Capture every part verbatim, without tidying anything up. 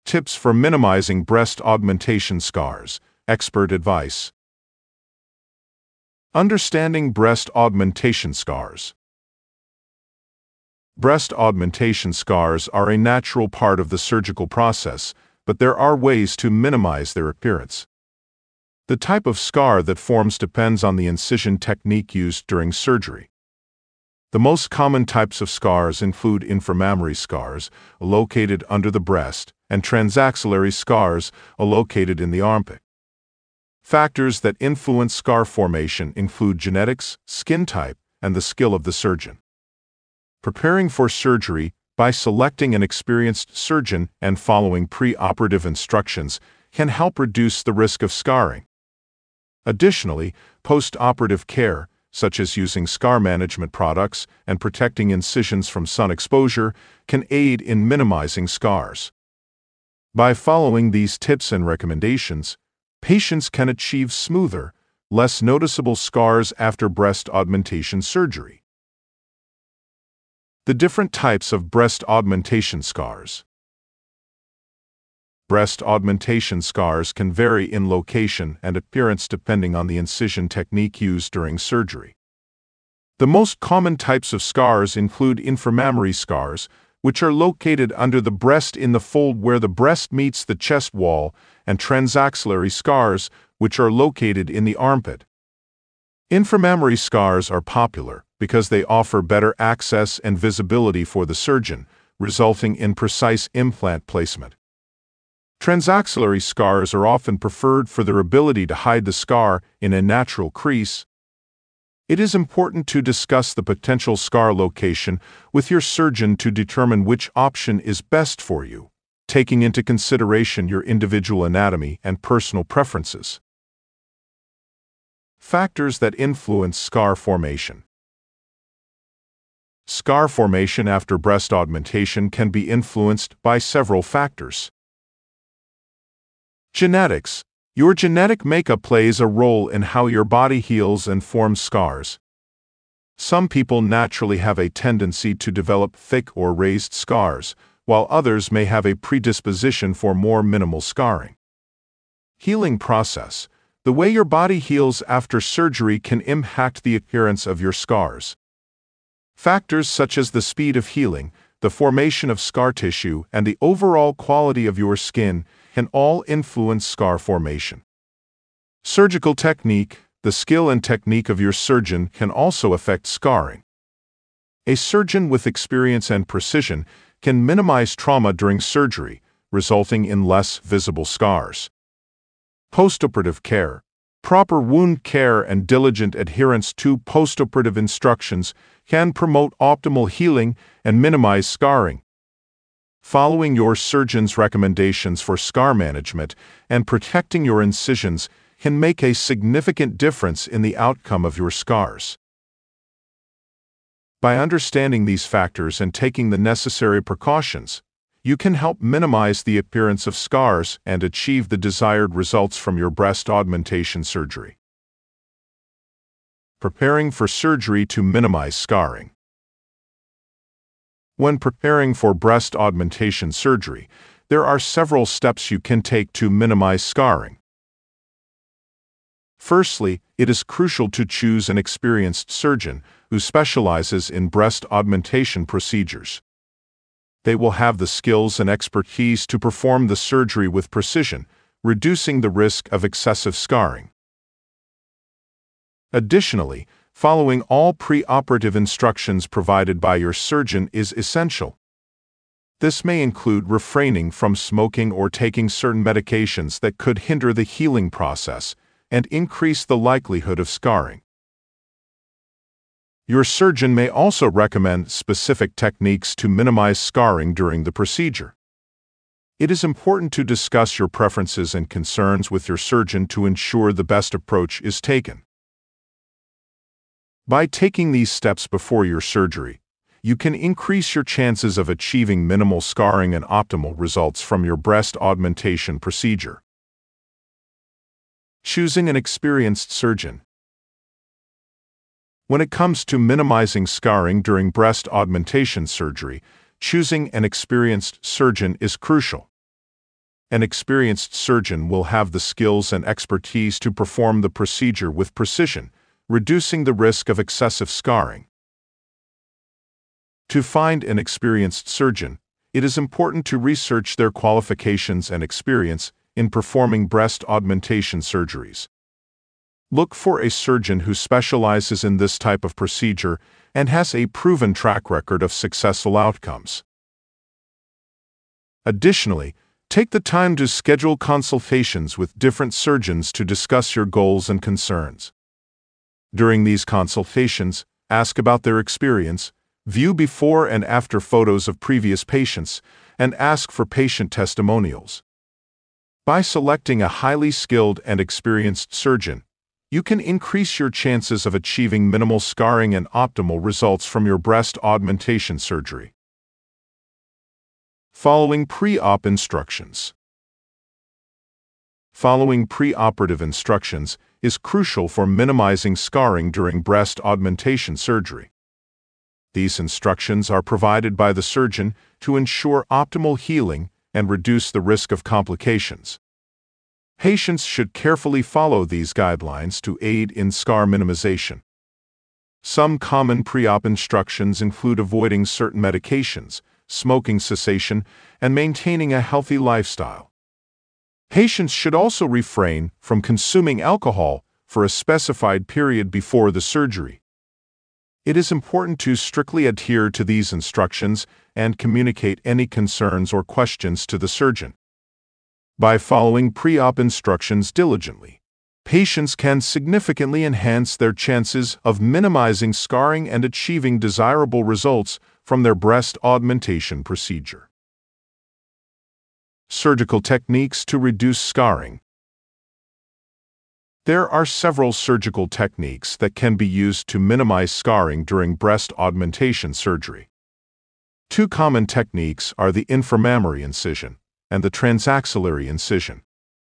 Tips for minimizing breast augmentation scars. Expert advice. Understanding breast augmentation scars. Breast augmentation scars are a natural part of the surgical process, but there are ways to minimize their appearance. The type of scar that forms depends on the incision technique used during surgery. The most common types of scars include inframammary scars, located under the breast, and transaxillary scars, located in the armpit. Factors that influence scar formation include genetics, skin type, and the skill of the surgeon. Preparing for surgery by selecting an experienced surgeon and following pre-operative instructions can help reduce the risk of scarring. Additionally, post-operative care, such as using scar management products and protecting incisions from sun exposure, can aid in minimizing scars. By following these tips and recommendations, patients can achieve smoother, less noticeable scars after breast augmentation surgery. The different types of breast augmentation scars. Breast augmentation scars can vary in location and appearance depending on the incision technique used during surgery. The most common types of scars include inframammary scars, which are located under the breast in the fold where the breast meets the chest wall, and transaxillary scars, which are located in the armpit. Inframammary scars are popular because they offer better access and visibility for the surgeon, resulting in precise implant placement. Transaxillary scars are often preferred for their ability to hide the scar in a natural crease. It is important to discuss the potential scar location with your surgeon to determine which option is best for you, taking into consideration your individual anatomy and personal preferences. Factors that influence scar formation. Scar formation after breast augmentation can be influenced by several factors. Genetics. Your genetic makeup plays a role in how your body heals and forms scars. Some people naturally have a tendency to develop thick or raised scars, while others may have a predisposition for more minimal scarring. Healing process. The way your body heals after surgery can impact the appearance of your scars. Factors such as the speed of healing, the formation of scar tissue, and the overall quality of your skin can all influence scar formation. Surgical technique. The skill and technique of your surgeon can also affect scarring. A surgeon with experience and precision can minimize trauma during surgery, resulting in less visible scars. Postoperative care. Proper wound care and diligent adherence to postoperative instructions can promote optimal healing and minimize scarring. Following your surgeon's recommendations for scar management and protecting your incisions can make a significant difference in the outcome of your scars. By understanding these factors and taking the necessary precautions, you can help minimize the appearance of scars and achieve the desired results from your breast augmentation surgery. Preparing for surgery to minimize scarring. When preparing for breast augmentation surgery, there are several steps you can take to minimize scarring. Firstly, it is crucial to choose an experienced surgeon who specializes in breast augmentation procedures. They will have the skills and expertise to perform the surgery with precision, reducing the risk of excessive scarring. Additionally, following all pre-operative instructions provided by your surgeon is essential. This may include refraining from smoking or taking certain medications that could hinder the healing process and increase the likelihood of scarring. Your surgeon may also recommend specific techniques to minimize scarring during the procedure. It is important to discuss your preferences and concerns with your surgeon to ensure the best approach is taken. By taking these steps before your surgery, you can increase your chances of achieving minimal scarring and optimal results from your breast augmentation procedure. Choosing an experienced surgeon. When it comes to minimizing scarring during breast augmentation surgery, choosing an experienced surgeon is crucial. An experienced surgeon will have the skills and expertise to perform the procedure with precision, reducing the risk of excessive scarring. To find an experienced surgeon, it is important to research their qualifications and experience in performing breast augmentation surgeries. Look for a surgeon who specializes in this type of procedure and has a proven track record of successful outcomes. Additionally, take the time to schedule consultations with different surgeons to discuss your goals and concerns. During these consultations, ask about their experience, view before and after photos of previous patients, and ask for patient testimonials. By selecting a highly skilled and experienced surgeon, you can increase your chances of achieving minimal scarring and optimal results from your breast augmentation surgery. Following pre-op instructions. Following pre-operative instructions is crucial for minimizing scarring during breast augmentation surgery. These instructions are provided by the surgeon to ensure optimal healing and reduce the risk of complications. Patients should carefully follow these guidelines to aid in scar minimization. Some common pre-op instructions include avoiding certain medications, smoking cessation, and maintaining a healthy lifestyle. Patients should also refrain from consuming alcohol for a specified period before the surgery. It is important to strictly adhere to these instructions and communicate any concerns or questions to the surgeon. By following pre-op instructions diligently, patients can significantly enhance their chances of minimizing scarring and achieving desirable results from their breast augmentation procedure. Surgical techniques to reduce scarring. There are several surgical techniques that can be used to minimize scarring during breast augmentation surgery. Two common techniques are the inframammary incision and the transaxillary incision.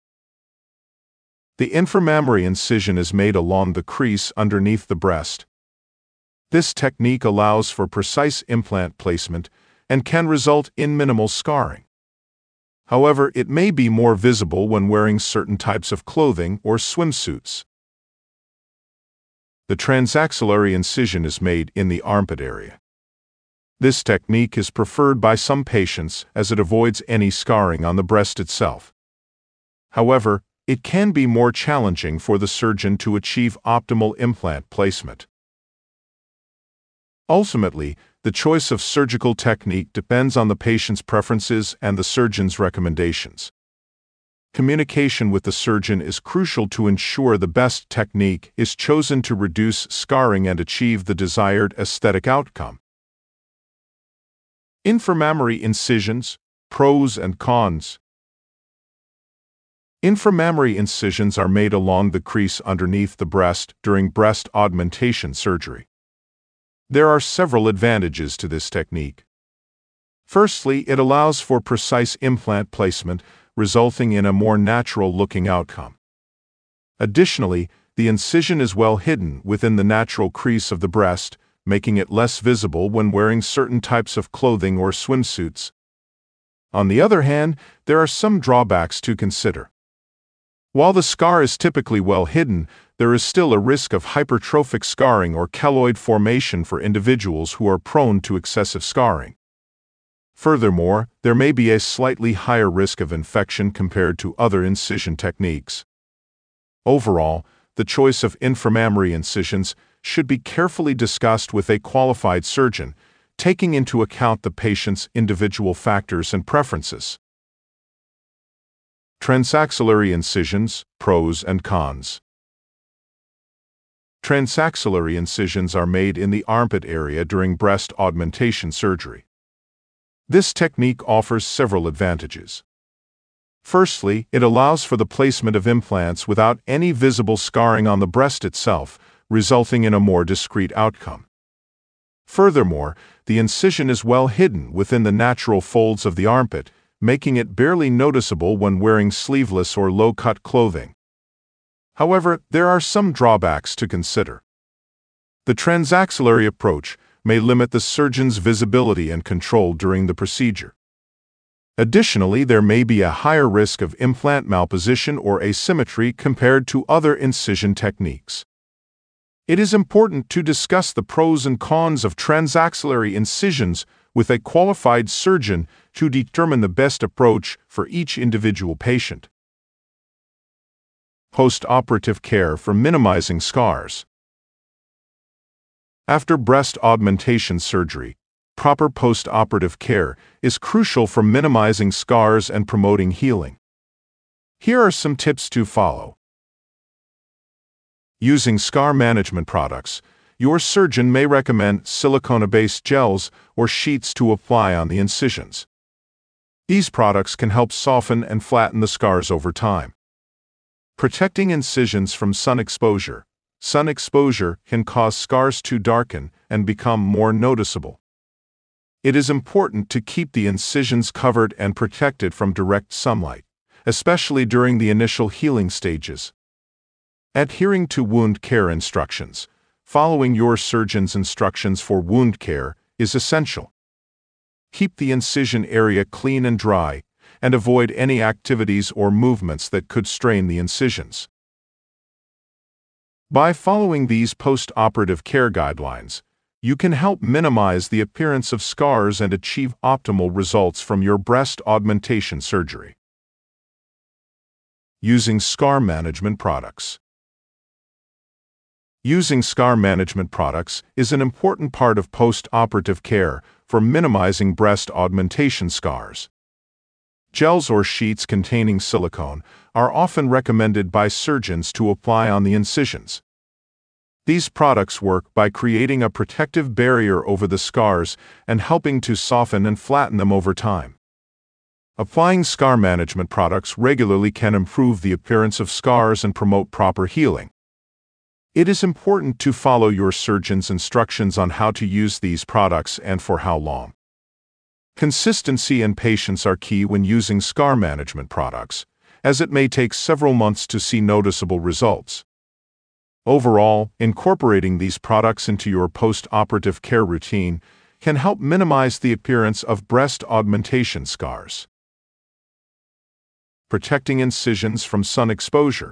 The inframammary incision is made along the crease underneath the breast. This technique allows for precise implant placement and can result in minimal scarring. However, it may be more visible when wearing certain types of clothing or swimsuits. The transaxillary incision is made in the armpit area. This technique is preferred by some patients as it avoids any scarring on the breast itself. However, it can be more challenging for the surgeon to achieve optimal implant placement. Ultimately, the choice of surgical technique depends on the patient's preferences and the surgeon's recommendations. Communication with the surgeon is crucial to ensure the best technique is chosen to reduce scarring and achieve the desired aesthetic outcome. Inframammary incisions, pros and cons. Inframammary incisions are made along the crease underneath the breast during breast augmentation surgery. There are several advantages to this technique. Firstly, it allows for precise implant placement, resulting in a more natural-looking outcome. Additionally, the incision is well hidden within the natural crease of the breast, making it less visible when wearing certain types of clothing or swimsuits. On the other hand, there are some drawbacks to consider. While the scar is typically well hidden, there is still a risk of hypertrophic scarring or keloid formation for individuals who are prone to excessive scarring. Furthermore, there may be a slightly higher risk of infection compared to other incision techniques. Overall, the choice of inframammary incisions should be carefully discussed with a qualified surgeon, taking into account the patient's individual factors and preferences. Transaxillary incisions, pros and cons. Transaxillary incisions are made in the armpit area during breast augmentation surgery. This technique offers several advantages. Firstly, it allows for the placement of implants without any visible scarring on the breast itself, resulting in a more discreet outcome. Furthermore, the incision is well hidden within the natural folds of the armpit, making it barely noticeable when wearing sleeveless or low-cut clothing. However, there are some drawbacks to consider. The transaxillary approach may limit the surgeon's visibility and control during the procedure. Additionally, there may be a higher risk of implant malposition or asymmetry compared to other incision techniques. It is important to discuss the pros and cons of transaxillary incisions with a qualified surgeon to determine the best approach for each individual patient. Post-operative care for minimizing scars. After breast augmentation surgery, proper post-operative care is crucial for minimizing scars and promoting healing. Here are some tips to follow. Using scar management products, your surgeon may recommend silicone-based gels or sheets to apply on the incisions. These products can help soften and flatten the scars over time. Protecting incisions from sun exposure. Sun exposure can cause scars to darken and become more noticeable. It is important to keep the incisions covered and protected from direct sunlight, especially during the initial healing stages. Adhering to wound care instructions. Following your surgeon's instructions for wound care is essential. Keep the incision area clean and dry, and avoid any activities or movements that could strain the incisions. By following these post-operative care guidelines, you can help minimize the appearance of scars and achieve optimal results from your breast augmentation surgery. Using scar management products. Using scar management products is an important part of post-operative care for minimizing breast augmentation scars. Gels or sheets containing silicone are often recommended by surgeons to apply on the incisions. These products work by creating a protective barrier over the scars and helping to soften and flatten them over time. Applying scar management products regularly can improve the appearance of scars and promote proper healing. It is important to follow your surgeon's instructions on how to use these products and for how long. Consistency and patience are key when using scar management products, as it may take several months to see noticeable results. Overall, incorporating these products into your post-operative care routine can help minimize the appearance of breast augmentation scars. Protecting incisions from sun exposure.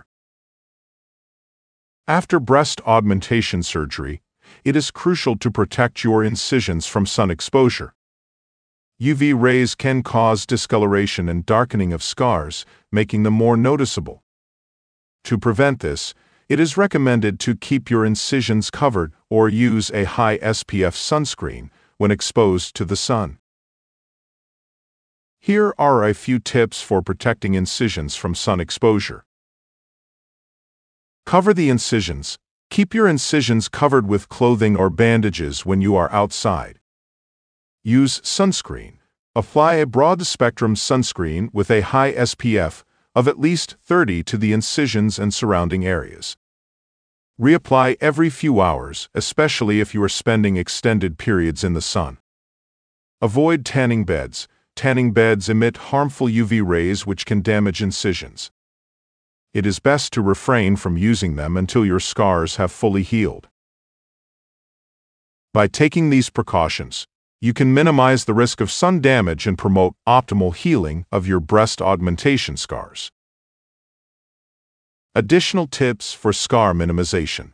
After breast augmentation surgery, it is crucial to protect your incisions from sun exposure. U V rays can cause discoloration and darkening of scars, making them more noticeable. To prevent this, it is recommended to keep your incisions covered or use a high S P F sunscreen when exposed to the sun. Here are a few tips for protecting incisions from sun exposure. Cover the incisions. Keep your incisions covered with clothing or bandages when you are outside. Use sunscreen. Apply a broad-spectrum sunscreen with a high S P F of at least thirty to the incisions and surrounding areas. Reapply every few hours, especially if you are spending extended periods in the sun. Avoid tanning beds. Tanning beds emit harmful U V rays which can damage incisions. It is best to refrain from using them until your scars have fully healed. By taking these precautions, you can minimize the risk of sun damage and promote optimal healing of your breast augmentation scars. Additional tips for scar minimization.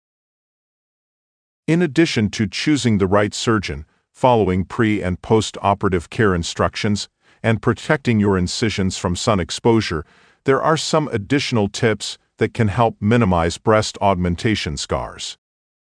In addition to choosing the right surgeon, following pre- and post-operative care instructions, and protecting your incisions from sun exposure, there are some additional tips that can help minimize breast augmentation scars.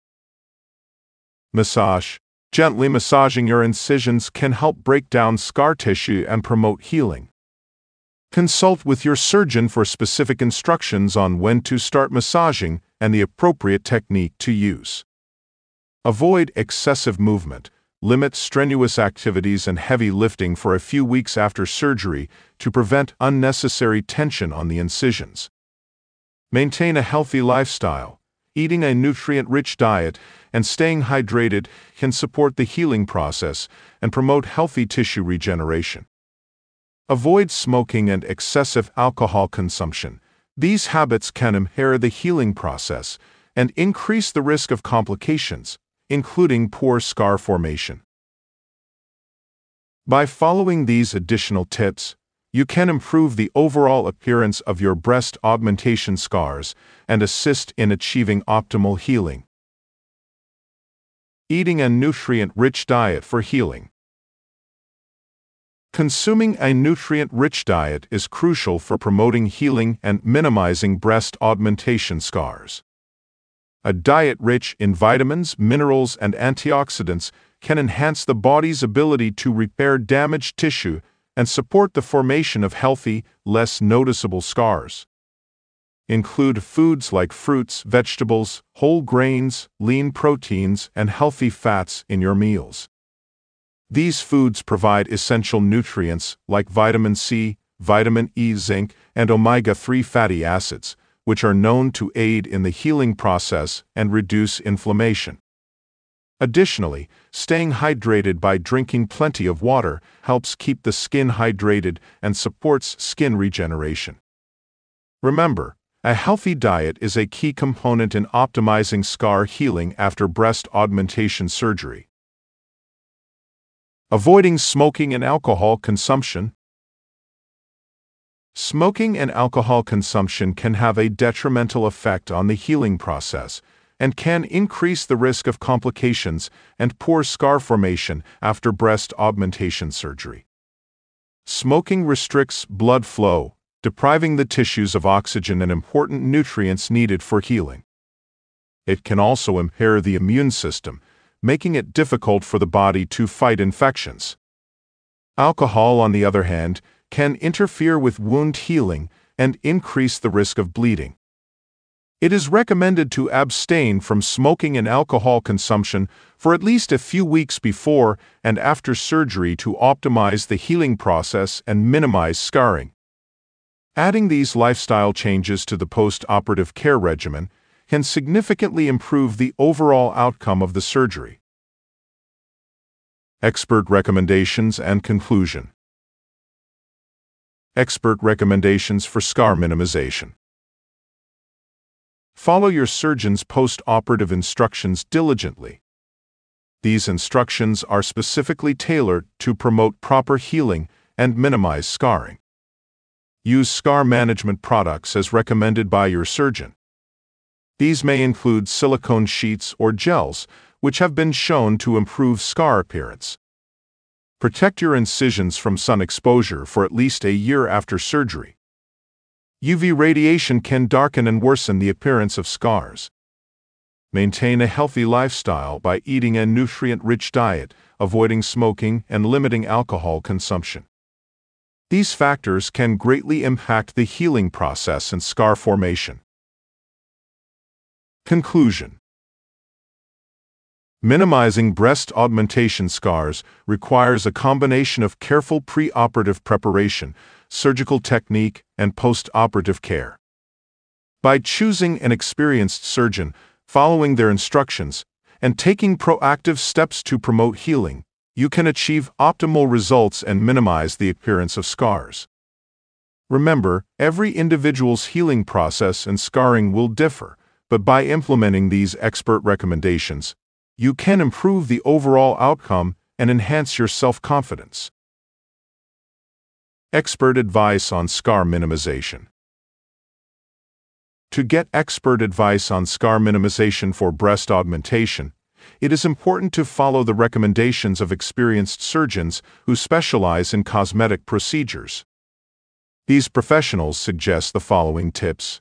Massage. Gently massaging your incisions can help break down scar tissue and promote healing. Consult with your surgeon for specific instructions on when to start massaging and the appropriate technique to use. Avoid excessive movement. Limit strenuous activities and heavy lifting for a few weeks after surgery to prevent unnecessary tension on the incisions. Maintain a healthy lifestyle. Eating a nutrient-rich diet and staying hydrated can support the healing process and promote healthy tissue regeneration. Avoid smoking and excessive alcohol consumption. These habits can impair the healing process and increase the risk of complications, including poor scar formation. By following these additional tips, you can improve the overall appearance of your breast augmentation scars and assist in achieving optimal healing. Eating a nutrient-rich diet for healing. Consuming a nutrient-rich diet is crucial for promoting healing and minimizing breast augmentation scars. A diet rich in vitamins, minerals, and antioxidants can enhance the body's ability to repair damaged tissue and support the formation of healthy, less noticeable scars. Include foods like fruits, vegetables, whole grains, lean proteins, and healthy fats in your meals. These foods provide essential nutrients like vitamin C, vitamin E, zinc, and omega three fatty acids, which are known to aid in the healing process and reduce inflammation. Additionally, staying hydrated by drinking plenty of water helps keep the skin hydrated and supports skin regeneration. Remember, a healthy diet is a key component in optimizing scar healing after breast augmentation surgery. Avoiding smoking and alcohol consumption. Smoking and alcohol consumption can have a detrimental effect on the healing process and can increase the risk of complications and poor scar formation after breast augmentation surgery. Smoking restricts blood flow, depriving the tissues of oxygen and important nutrients needed for healing. It can also impair the immune system, making it difficult for the body to fight infections. Alcohol, on the other hand, can interfere with wound healing and increase the risk of bleeding. It is recommended to abstain from smoking and alcohol consumption for at least a few weeks before and after surgery to optimize the healing process and minimize scarring. Adding these lifestyle changes to the post-operative care regimen can significantly improve the overall outcome of the surgery. Expert recommendations and conclusion. Expert recommendations for scar minimization. Follow your surgeon's post-operative instructions diligently. These instructions are specifically tailored to promote proper healing and minimize scarring. Use scar management products as recommended by your surgeon. These may include silicone sheets or gels, which have been shown to improve scar appearance. Protect your incisions from sun exposure for at least a year after surgery. U V radiation can darken and worsen the appearance of scars. Maintain a healthy lifestyle by eating a nutrient-rich diet, avoiding smoking, and limiting alcohol consumption. These factors can greatly impact the healing process and scar formation. Conclusion. Minimizing breast augmentation scars requires a combination of careful pre-operative preparation, surgical technique, and post-operative care. By choosing an experienced surgeon, following their instructions, and taking proactive steps to promote healing, you can achieve optimal results and minimize the appearance of scars. Remember, every individual's healing process and scarring will differ, but by implementing these expert recommendations, you can improve the overall outcome and enhance your self-confidence. Expert advice on scar minimization. To get expert advice on scar minimization for breast augmentation, it is important to follow the recommendations of experienced surgeons who specialize in cosmetic procedures. These professionals suggest the following tips.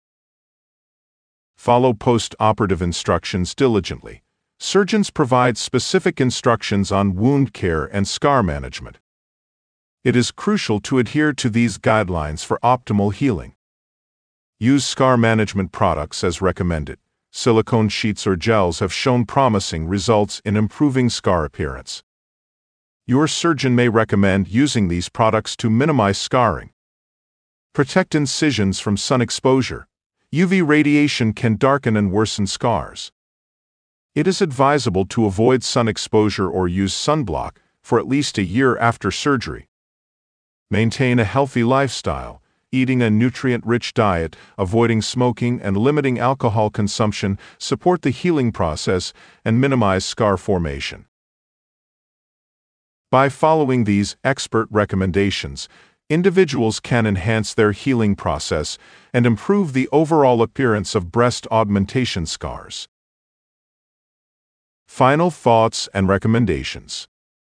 Follow post-operative instructions diligently. Surgeons provide specific instructions on wound care and scar management. It is crucial to adhere to these guidelines for optimal healing. Use scar management products as recommended. Silicone sheets or gels have shown promising results in improving scar appearance. Your surgeon may recommend using these products to minimize scarring. Protect incisions from sun exposure. U V radiation can darken and worsen scars. It is advisable to avoid sun exposure or use sunblock for at least a year after surgery. Maintain a healthy lifestyle, eating a nutrient-rich diet, avoiding smoking, and limiting alcohol consumption support the healing process and minimize scar formation. By following these expert recommendations, individuals can enhance their healing process and improve the overall appearance of breast augmentation scars. Final thoughts and recommendations.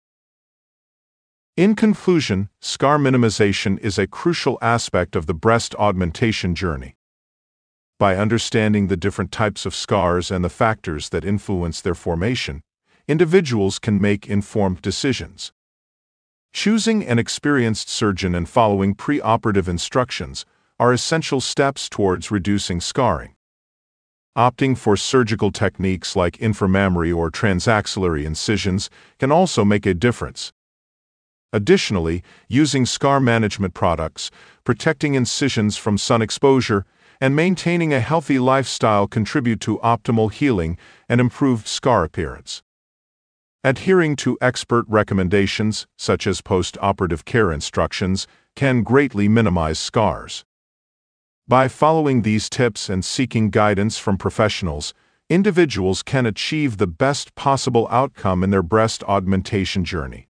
In conclusion, scar minimization is a crucial aspect of the breast augmentation journey. By understanding the different types of scars and the factors that influence their formation, individuals can make informed decisions. Choosing an experienced surgeon and following pre-operative instructions are essential steps towards reducing scarring. Opting for surgical techniques like inframammary or transaxillary incisions can also make a difference. Additionally, using scar management products, protecting incisions from sun exposure, and maintaining a healthy lifestyle contribute to optimal healing and improved scar appearance. Adhering to expert recommendations, such as post-operative care instructions, can greatly minimize scars. By following these tips and seeking guidance from professionals, individuals can achieve the best possible outcome in their breast augmentation journey.